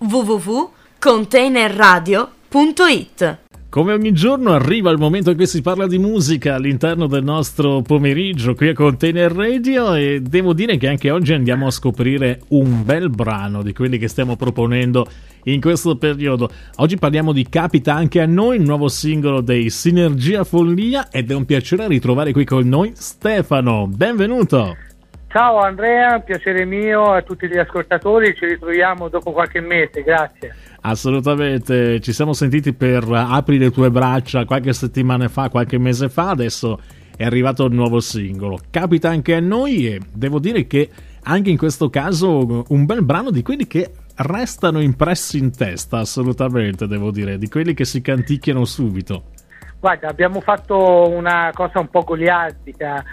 www.containerradio.it. Come ogni giorno arriva il momento in cui si parla di musica all'interno del nostro pomeriggio qui a Container Radio, e devo dire che anche oggi andiamo a scoprire un bel brano di quelli che stiamo proponendo in questo periodo. Oggi parliamo di Capita anche a noi, il nuovo singolo dei Sinergia Follia, ed è un piacere ritrovare qui con noi Stefano. Benvenuto! Ciao Andrea, piacere mio, a tutti gli ascoltatori, ci ritroviamo dopo qualche mese, grazie. Assolutamente, ci siamo sentiti per Apri le tue braccia qualche settimana fa, qualche mese fa, adesso è arrivato il nuovo singolo. Capita anche a noi, e devo dire che anche in questo caso un bel brano di quelli che restano impressi in testa, assolutamente, devo dire, di quelli che si canticchiano subito. Guarda, abbiamo fatto una cosa un po' goliardica,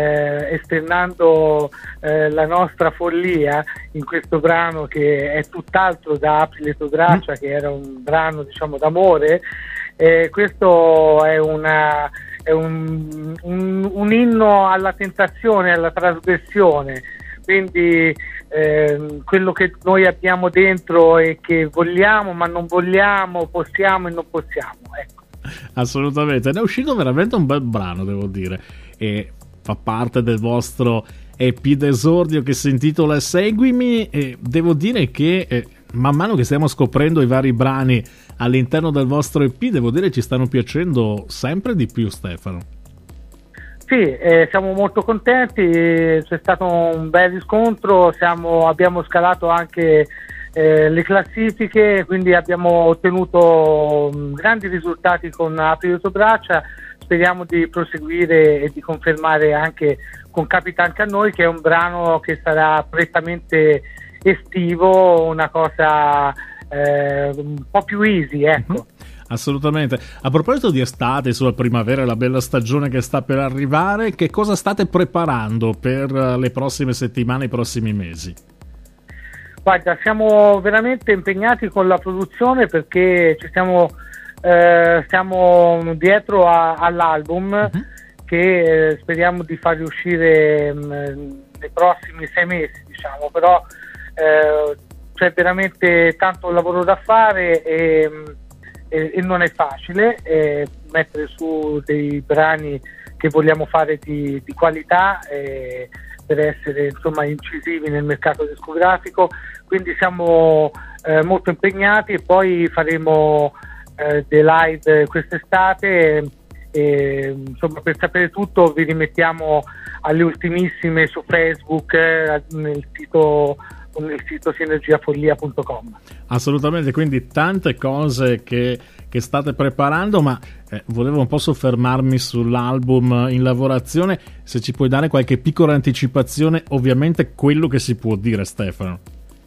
esternando la nostra follia in questo brano che è tutt'altro da Apri le tue braccia, che era un brano, diciamo, d'amore. Questo è un inno alla tentazione, alla trasgressione, quindi quello che noi abbiamo dentro e che vogliamo ma non vogliamo, possiamo e non possiamo, ecco. Assolutamente, ne è uscito veramente un bel brano, devo dire, e fa parte del vostro EP d'esordio che si intitola Seguimi, e devo dire che man mano che stiamo scoprendo i vari brani all'interno del vostro EP, devo dire ci stanno piacendo sempre di più, Stefano. Sì, siamo molto contenti, c'è stato un bel riscontro, abbiamo scalato anche le classifiche, quindi abbiamo ottenuto grandi risultati con Apri le tue braccia. Speriamo di proseguire e di confermare anche con Capita anche a noi, che è un brano che sarà prettamente estivo, una cosa un po' più easy, ecco. Mm-hmm. Assolutamente. A proposito di estate, sulla primavera, la bella stagione che sta per arrivare, che cosa state preparando per le prossime settimane, i prossimi mesi? Guarda, siamo veramente impegnati con la produzione, perché stiamo dietro all'album, uh-huh, che speriamo di farli uscire nei prossimi 6 mesi, diciamo, però c'è veramente tanto lavoro da fare e non è facile mettere su dei brani che vogliamo fare di qualità, per essere, insomma, incisivi nel mercato discografico, quindi siamo molto impegnati, e poi faremo dei live quest'estate, e insomma, per sapere tutto vi rimettiamo alle ultimissime su Facebook, nel sito sinergiafollia.com. Assolutamente, quindi tante cose che state preparando, ma volevo un po' soffermarmi sull'album in lavorazione. Se ci puoi dare qualche piccola anticipazione, ovviamente quello che si può dire, Stefano.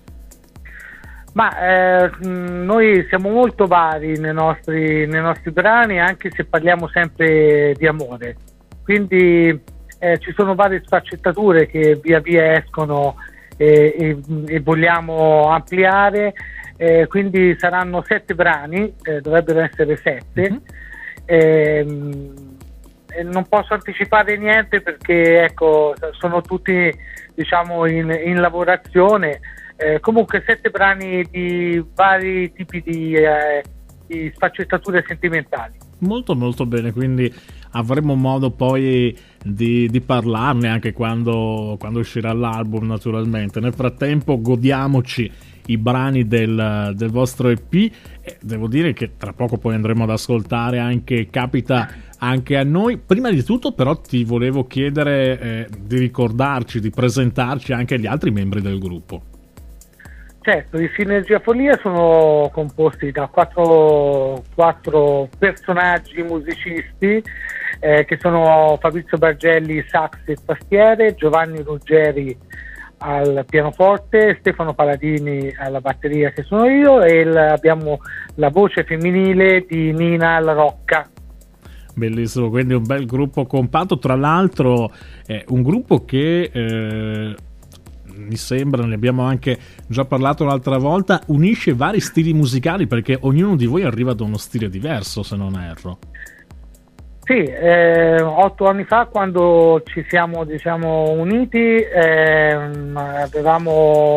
Ma noi siamo molto vari nei nostri brani, anche se parliamo sempre di amore, quindi ci sono varie sfaccettature che via via escono e vogliamo ampliare, quindi saranno 7 brani, dovrebbero essere 7. Mm-hmm. Non posso anticipare niente perché, ecco, sono tutti, diciamo, in lavorazione. Comunque 7 brani di vari tipi di sfaccettature sentimentali. Molto molto bene, quindi avremo modo poi di parlarne anche quando uscirà l'album, naturalmente. Nel frattempo godiamoci i brani del vostro EP, e devo dire che tra poco poi andremo ad ascoltare anche Capita anche a noi. Prima di tutto però ti volevo chiedere di ricordarci, di presentarci anche gli altri membri del gruppo. Certo, i Sinergia Follia sono composti da quattro personaggi musicisti, che sono Fabrizio Bargelli, sax e tastiere, Giovanni Ruggeri al pianoforte, Stefano Paladini alla batteria, che sono io, e abbiamo la voce femminile di Nina alla rocca. Bellissimo, quindi un bel gruppo compatto, tra l'altro un gruppo che mi sembra, ne abbiamo anche già parlato l'altra volta, unisce vari stili musicali, perché ognuno di voi arriva da uno stile diverso, se non erro. Sì, 8 anni fa, quando ci siamo, diciamo, uniti, avevamo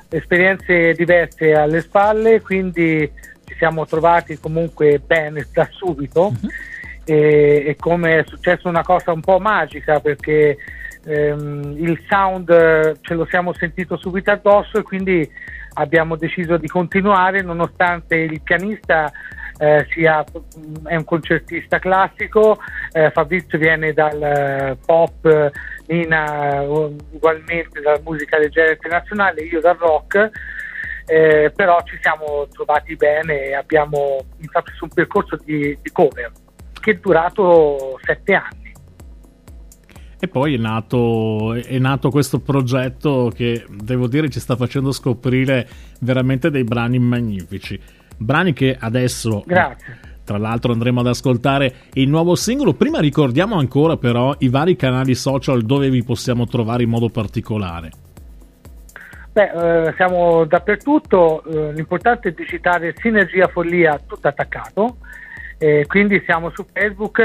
esperienze diverse alle spalle, quindi ci siamo trovati comunque bene da subito. E come è successo una cosa un po' magica, perché il sound ce lo siamo sentito subito addosso, e quindi abbiamo deciso di continuare, nonostante il pianista è un concertista classico, Fabrizio viene dal pop, Nina ugualmente dalla musica leggera internazionale, io dal rock. Però ci siamo trovati bene e abbiamo intrapreso un percorso di cover che è durato 7 anni. E poi è nato questo progetto che, devo dire, ci sta facendo scoprire veramente dei brani magnifici, brani che adesso, grazie, tra l'altro, andremo ad ascoltare il nuovo singolo. Prima ricordiamo ancora però i vari canali social dove vi possiamo trovare in modo particolare. Siamo dappertutto, l'importante è digitare Sinergia Follia tutto attaccato, quindi siamo su Facebook,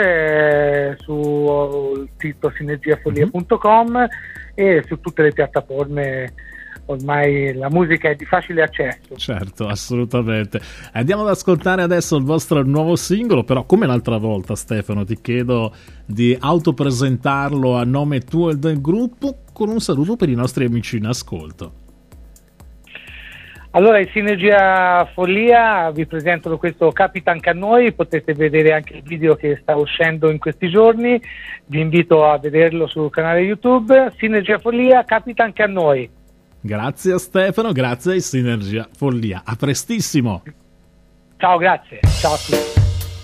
sul sito sinergiafollia.com e su tutte le piattaforme. Ormai la musica è di facile accesso. Certo, assolutamente. Andiamo ad ascoltare adesso il vostro nuovo singolo, però come l'altra volta, Stefano, ti chiedo di autopresentarlo a nome tuo e del gruppo, con un saluto per i nostri amici in ascolto. Allora, in Sinergia Follia vi presento questo Capita anche a noi, potete vedere anche il video che sta uscendo in questi giorni, vi invito a vederlo sul canale YouTube. Sinergia Follia, Capita anche a noi. Grazie a Stefano, grazie a Sinergia Follia, a prestissimo. Ciao, grazie, ciao a tutti.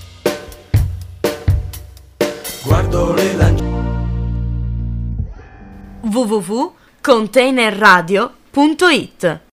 Guardo le www.containerradio.it